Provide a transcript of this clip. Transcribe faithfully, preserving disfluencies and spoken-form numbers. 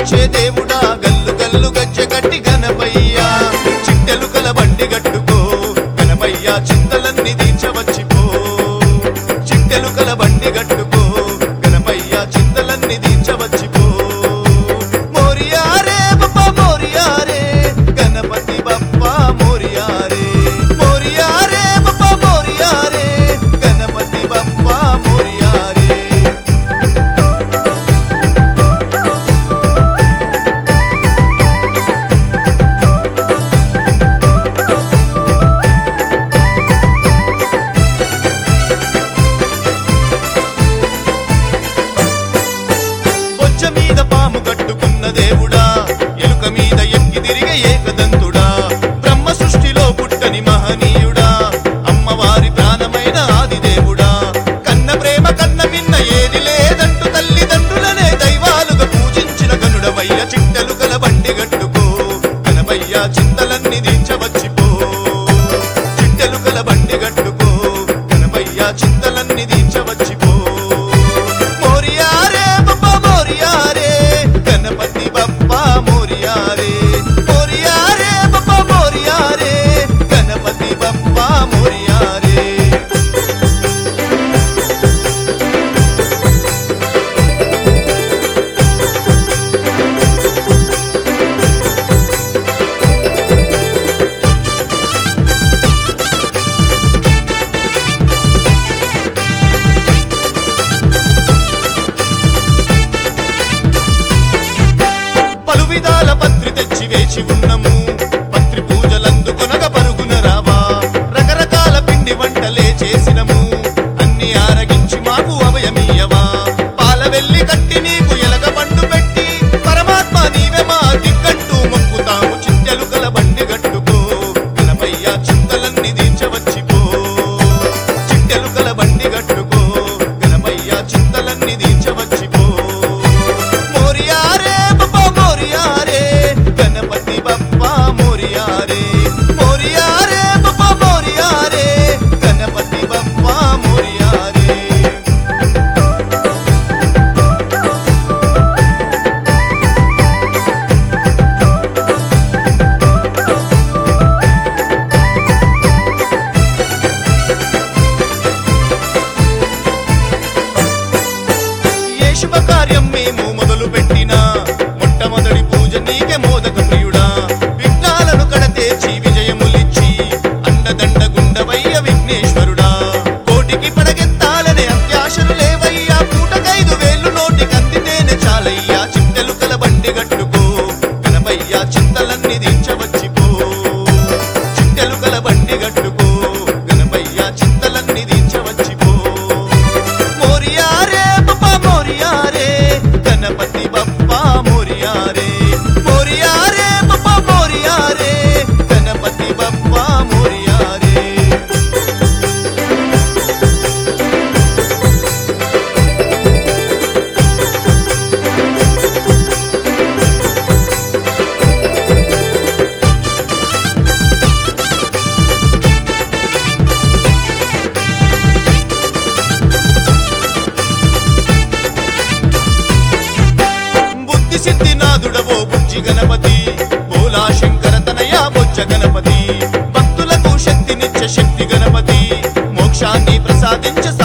వచ్చే దేవుడా గల్లు గల్లు గజ్జె కట్టి గణపయ్యా చిట్టెలుకల బండి గట్టుకో గణపయ్యా చింతలన్నీ తీర్చవచ్చిపో చిట్టెలుకల బండి గట్టుకో గణపయ్యా చింతలన్నీ తీర్చవచ్చిపో మోరియా రే బప్పా మోరియా రే గణపతి బప్పా మోరియా రే మోరియా రే బప్పా మోరియా రే గణపతి బప్పా మోరియా రే బొజ్జ మీద పాము కట్టుకున్న దేవుడా ఎలుక మీద ఎక్కి తిరిగే ఏకదంతుడా బ్రహ్మ సృష్టిలో పుట్టని మహనీయుడా అమ్మవారి ప్రాణమైన ఆది దేవుడా కన్న ప్రేమ కన్న మిన్న ఏది లేదంటూ తల్లిదండ్రులనే దైవాలుగా పూజించిన గనుడవయ్య చిట్టెలుకల బండి గట్టుకో గణపయ్య చింతలన్నీ తీర్చవచ్చిపో చిట్టెలుకల బండి గట్టుకో గణపయ్య చింతలన్నీ తీర్చవచ్చిపో మోరియా రే బప్పా మోరియా రే గణపతి బప్పా మోరియా రే మోరియా రే బప్పా మోరియా రే గణపతి బప్పా మోరియా రే పలు విధాల పత్రి తెచ్చి వేచి ఉన్నము పత్రి పూజలందుకొనగ పరుగున రావా రకరకాల పిండి వంటలే చేసినము అన్ని ఆరగించి మాకు అభయమీయవా పాల వెల్లి కట్టి నీకు ఎలగ పండు పెట్టి పరమాత్మ నీవే మా దిక్కంటూ మొక్కుతాము చిట్టెలుకల బండి గట్టుకో గణపయ్య చింతలన్నీ తీర్చవచ్చిపో చిట్టెలుకల బండి గట్టుకో గణపయ్య చింతలన్నీ తీర్చవచ్చిపో మోరియా రే బప్పా మోరియా రే గణపతి బప్పా మోరియా రే మోరియా రే బప్పా మోరియా రే గణపతి బప్పా మోరియా రే ఏ శుభకార్యం మేము మొదలు పెట్టినా మొట్టమొదటి పూజ నీకే మోదక ప్రియుడా విఘ్నాలను కడతేర్చి విజయములిచ్చి అండదండ గుండవయ్య విఘ్నేశ్వరుడా కోటికి పడగెత్తాలనే అత్యాశలు లేవయ్యా పూటకైదు వేలు నోటికి అందితేనే చాలయ్యా చిట్టెలుకల బండి గట్టుకో గణపయ్య చింతలన్నీ తీర్చవచ్చిపో చిట్టెలుకల బండి గట్టుకో గణపయ్య చింతలన్నీ తీర్చవచ్చిపో మోరియా రే బప్పా మోరియా రే గణపతి బప్పా మోరియా రే మోరియా రే బప్పా మోరియా రే గణపతి బప్పా మోరియా రే బుద్ధి సిద్ధి నాదుడవో బుజ్జి గణపతి బోలా శంకర తనయ బొజ్జ గణపతి భక్తులకు శక్తినిచ్చే శక్తి గణపతి మోక్షాన్ని ప్రసాదించే